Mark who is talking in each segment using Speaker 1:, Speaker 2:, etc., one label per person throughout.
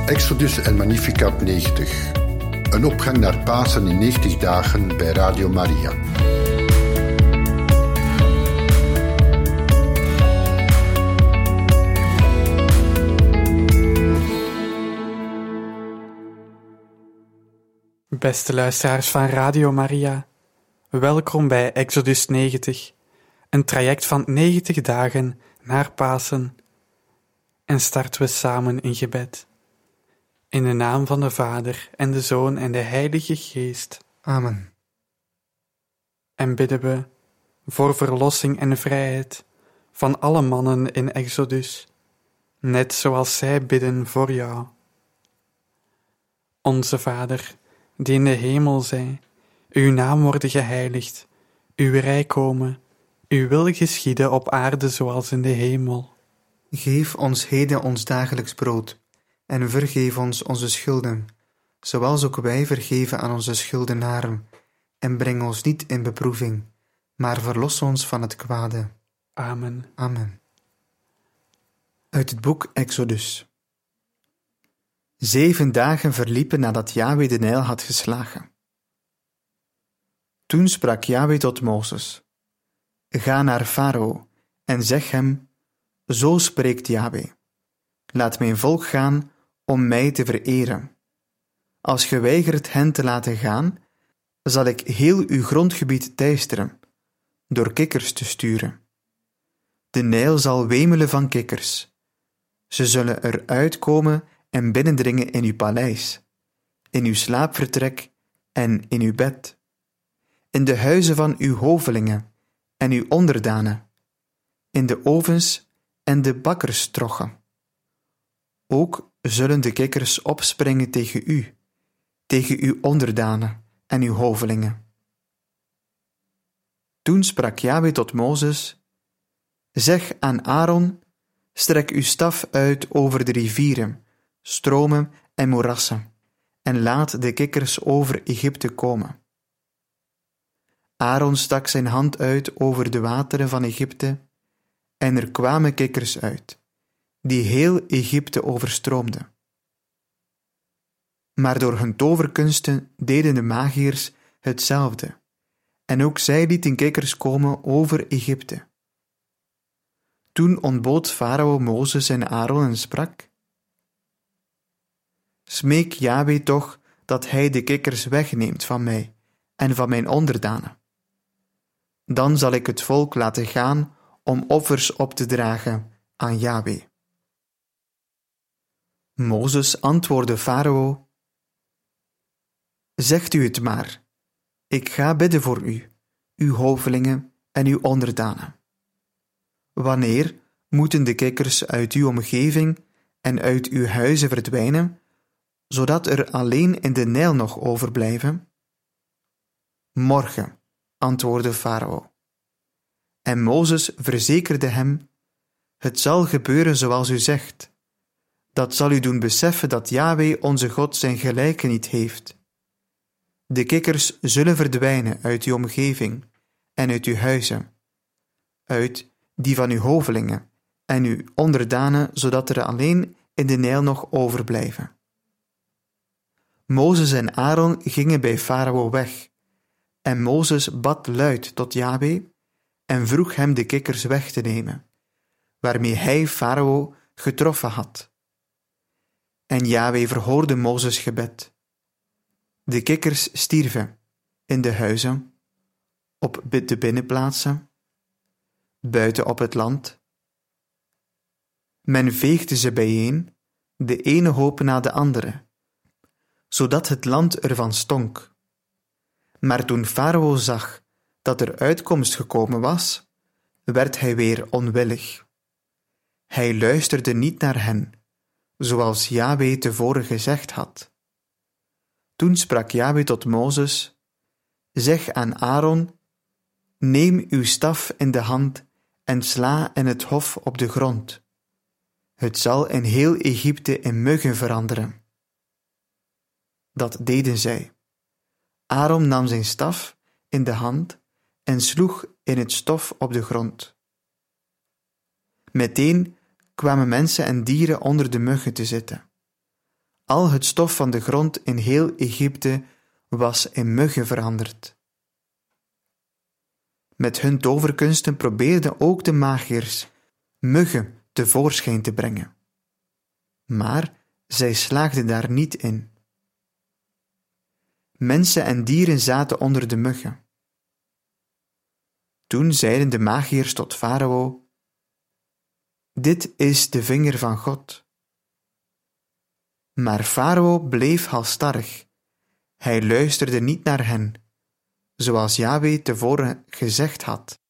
Speaker 1: Exodus en Magnificat 90. Een opgang naar Pasen in 90 dagen bij Radio Maria.
Speaker 2: Beste luisteraars van Radio Maria, welkom bij Exodus 90, een traject van 90 dagen naar Pasen. En starten we samen in gebed. In de naam van de Vader en de Zoon en de Heilige Geest.
Speaker 3: Amen.
Speaker 2: En bidden we voor verlossing en vrijheid van alle mannen in Exodus, net zoals zij bidden voor jou. Onze Vader, die in de hemel zij, uw naam worden geheiligd, uw rijk komen, uw wil geschieden op aarde zoals in de hemel.
Speaker 3: Geef ons heden ons dagelijks brood, en vergeef ons onze schulden, zoals ook wij vergeven aan onze schuldenaren, en breng ons niet in beproeving, maar verlos ons van het kwade.
Speaker 2: Amen.
Speaker 3: Amen. Uit het boek Exodus. 7 dagen verliepen nadat Yahweh de Nijl had geslagen. Toen sprak Yahweh tot Mozes: Ga naar Farao en zeg hem: Zo spreekt Yahweh: Laat mijn volk gaan om mij te vereren. Als ge weigert hen te laten gaan, zal ik heel uw grondgebied teisteren, door kikkers te sturen. De Nijl zal wemelen van kikkers. Ze zullen eruit komen en binnendringen in uw paleis, in uw slaapvertrek en in uw bed, in de huizen van uw hovelingen en uw onderdanen, in de ovens en de bakkerstrochen. Ook zullen de kikkers opspringen tegen uw onderdanen en uw hovelingen. Toen sprak Yahweh tot Mozes: Zeg aan Aaron: Strek uw staf uit over de rivieren, stromen en moerassen, en laat de kikkers over Egypte komen. Aaron stak zijn hand uit over de wateren van Egypte, en er kwamen kikkers uit, die heel Egypte overstroomden. Maar door hun toverkunsten deden de magiërs hetzelfde, en ook zij lieten kikkers komen over Egypte. Toen ontbood Farao Mozes en Aaron en sprak: Smeek Yahweh toch dat hij de kikkers wegneemt van mij en van mijn onderdanen. Dan zal ik het volk laten gaan om offers op te dragen aan Yahweh. Mozes antwoordde Farao: Zegt u het maar, ik ga bidden voor u, uw hovelingen en uw onderdanen. Wanneer moeten de kikkers uit uw omgeving en uit uw huizen verdwijnen, zodat er alleen in de Nijl nog overblijven? Morgen, antwoordde Farao. En Mozes verzekerde hem: Het zal gebeuren zoals u zegt. Dat zal u doen beseffen dat Yahweh onze God zijn gelijke niet heeft. De kikkers zullen verdwijnen uit uw omgeving en uit uw huizen, uit die van uw hovelingen en uw onderdanen, zodat er alleen in de Nijl nog overblijven. Mozes en Aaron gingen bij Farao weg, en Mozes bad luid tot Yahweh en vroeg hem de kikkers weg te nemen, waarmee hij Farao getroffen had. En Yahweh verhoorde Mozes' gebed. De kikkers stierven in de huizen, op de binnenplaatsen, buiten op het land. Men veegde ze bijeen, de ene hoop na de andere, zodat het land ervan stonk. Maar toen Farao zag dat er uitkomst gekomen was, werd hij weer onwillig. Hij luisterde niet naar hen, zoals Yahweh tevoren gezegd had. Toen sprak Yahweh tot Mozes: Zeg aan Aaron: Neem uw staf in de hand en sla in het hof op de grond. Het zal in heel Egypte in muggen veranderen. Dat deden zij. Aaron nam zijn staf in de hand en sloeg in het stof op de grond. Meteen kwamen mensen en dieren onder de muggen te zitten. Al het stof van de grond in heel Egypte was in muggen veranderd. Met hun toverkunsten probeerden ook de magiërs muggen tevoorschijn te brengen. Maar zij slaagden daar niet in. Mensen en dieren zaten onder de muggen. Toen zeiden de magiërs tot Farao: dit is de vinger van God. Maar Farao bleef halsstarrig. Hij luisterde niet naar hen, zoals Jahwe tevoren gezegd had.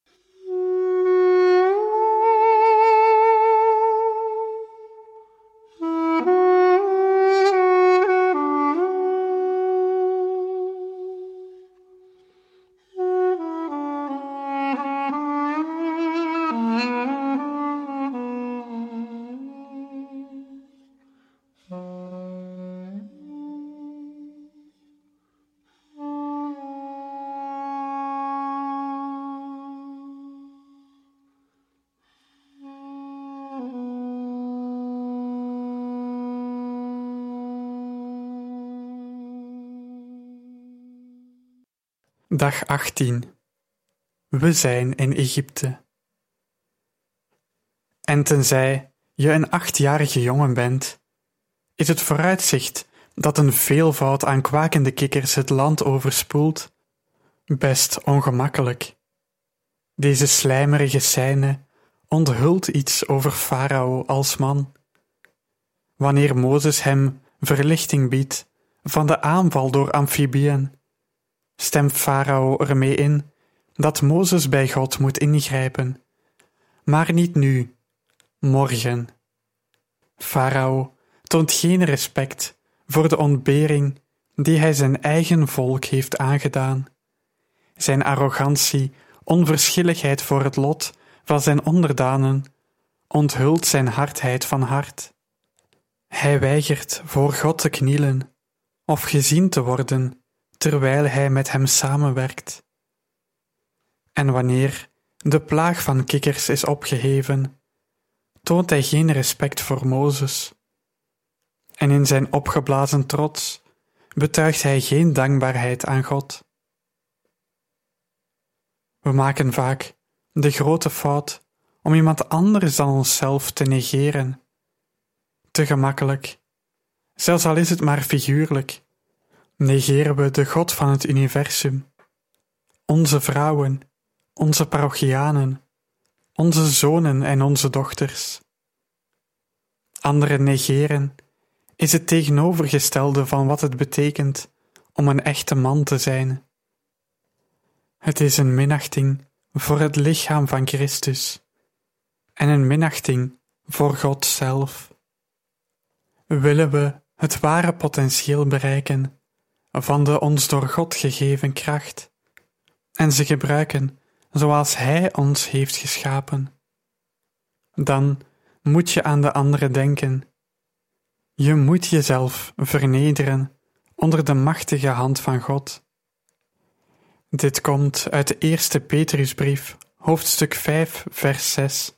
Speaker 2: Dag 18. We zijn in Egypte. En tenzij je een 8-jarige jongen bent, is het vooruitzicht dat een veelvoud aan kwakende kikkers het land overspoelt best ongemakkelijk. Deze slijmerige scène onthult iets over Farao als man. Wanneer Mozes hem verlichting biedt van de aanval door amfibieën, stemt Farao ermee in dat Mozes bij God moet ingrijpen, maar niet nu, morgen. Farao toont geen respect voor de ontbering die hij zijn eigen volk heeft aangedaan. Zijn arrogantie, onverschilligheid voor het lot van zijn onderdanen onthult zijn hardheid van hart. Hij weigert voor God te knielen of gezien te worden terwijl hij met hem samenwerkt. En wanneer de plaag van kikkers is opgeheven, toont hij geen respect voor Mozes. En in zijn opgeblazen trots betuigt hij geen dankbaarheid aan God. We maken vaak de grote fout om iemand anders dan onszelf te negeren. Te gemakkelijk, zelfs al is het maar figuurlijk, negeren we de God van het universum, onze vrouwen, onze parochianen, onze zonen en onze dochters. Anderen negeren is het tegenovergestelde van wat het betekent om een echte man te zijn. Het is een minachting voor het lichaam van Christus en een minachting voor God zelf. Willen we het ware potentieel bereiken van de ons door God gegeven kracht en ze gebruiken zoals Hij ons heeft geschapen, dan moet je aan de anderen denken. Je moet jezelf vernederen onder de machtige hand van God. Dit komt uit de eerste Petrusbrief, hoofdstuk 5, vers 6.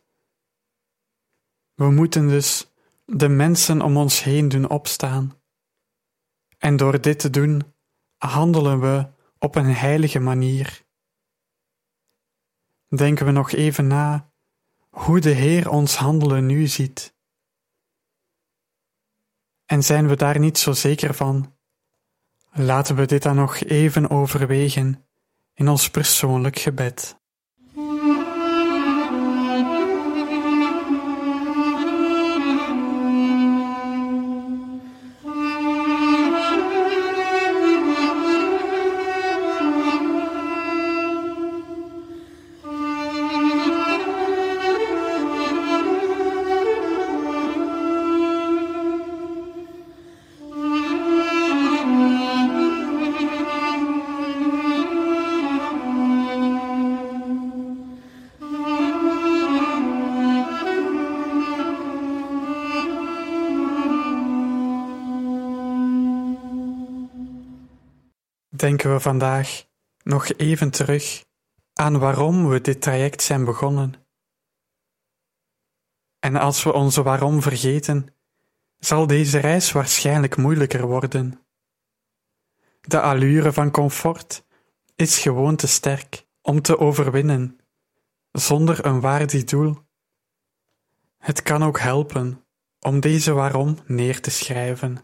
Speaker 2: We moeten dus de mensen om ons heen doen opstaan. En door dit te doen, handelen we op een heilige manier. Denken we nog even na hoe de Heer ons handelen nu ziet. En zijn we daar niet zo zeker van? Laten we dit dan nog even overwegen in ons persoonlijk gebed. Denken we vandaag nog even terug aan waarom we dit traject zijn begonnen. En als we onze waarom vergeten, zal deze reis waarschijnlijk moeilijker worden. De allure van comfort is gewoon te sterk om te overwinnen, zonder een waardig doel. Het kan ook helpen om deze waarom neer te schrijven.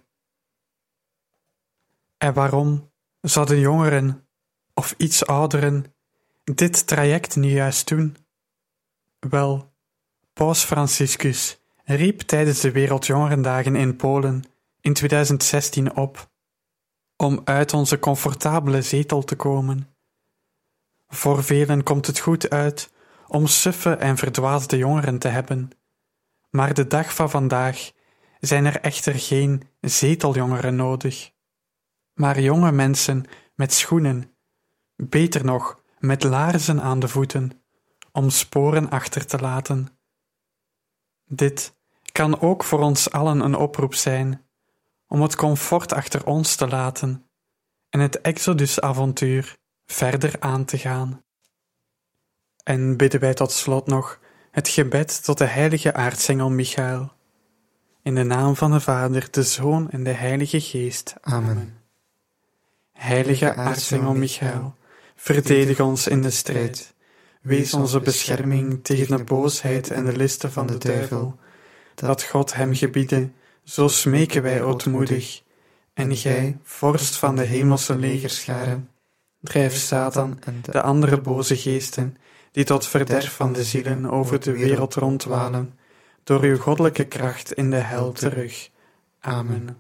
Speaker 2: En waarom zouden jongeren of iets ouderen dit traject nu juist doen? Wel, Paus Franciscus riep tijdens de Wereldjongerendagen in Polen in 2016 op om uit onze comfortabele zetel te komen. Voor velen komt het goed uit om suffe en verdwaasde jongeren te hebben, maar de dag van vandaag zijn er echter geen zeteljongeren nodig, maar jonge mensen met schoenen, beter nog met laarzen aan de voeten, om sporen achter te laten. Dit kan ook voor ons allen een oproep zijn om het comfort achter ons te laten en het Exodus-avontuur verder aan te gaan. En bidden wij tot slot nog het gebed tot de heilige aartsengel Michael. In de naam van de Vader, de Zoon en de Heilige Geest.
Speaker 3: Amen.
Speaker 2: Heilige aartsengel Michael, verdedig ons in de strijd. Wees onze bescherming tegen de boosheid en de listen van de duivel. Dat God hem gebiede, zo smeken wij ootmoedig. En gij, vorst van de hemelse legerscharen, drijf Satan en de andere boze geesten, die tot verderf van de zielen over de wereld rondwalen, door uw goddelijke kracht in de hel terug. Amen.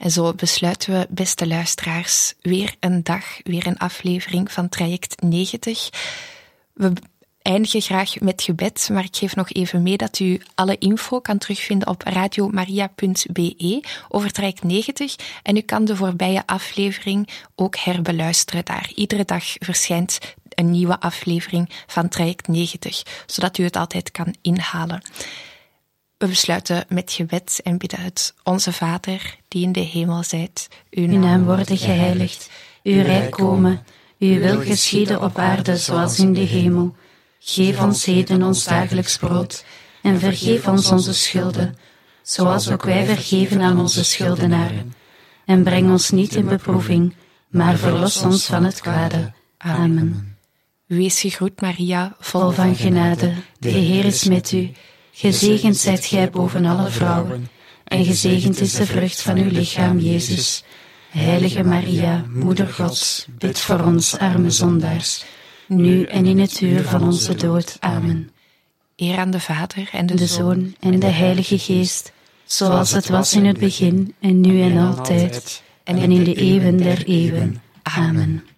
Speaker 4: En zo besluiten we, beste luisteraars, weer een dag, weer een aflevering van Traject 90. We eindigen graag met gebed, maar ik geef nog even mee dat u alle info kan terugvinden op radiomaria.be over Traject 90 en u kan de voorbije aflevering ook herbeluisteren daar. Iedere dag verschijnt een nieuwe aflevering van Traject 90, zodat u het altijd kan inhalen. We besluiten met gebed en bidden het. Onze Vader, die in de hemel zijt, uw
Speaker 5: naam worden geheiligd, uw rijk komen, uw wil geschieden op aarde zoals in de hemel. Geef ons heden ons dagelijks brood en vergeef ons onze schulden, zoals ook wij vergeven aan onze schuldenaren. En breng ons niet in beproeving, maar verlos ons van het kwade. Amen.
Speaker 4: Wees gegroet, Maria,
Speaker 5: vol van genade, de Heer is met u. Gezegend zijt gij boven alle vrouwen, en gezegend is de vrucht van uw lichaam, Jezus. Heilige Maria, Moeder Gods, bid voor ons arme zondaars, nu en in het uur van onze dood. Amen.
Speaker 4: Eer aan de Vader en
Speaker 5: de Zoon en de Heilige Geest, zoals het was in het begin, en nu en altijd, en in de eeuwen der eeuwen. Amen.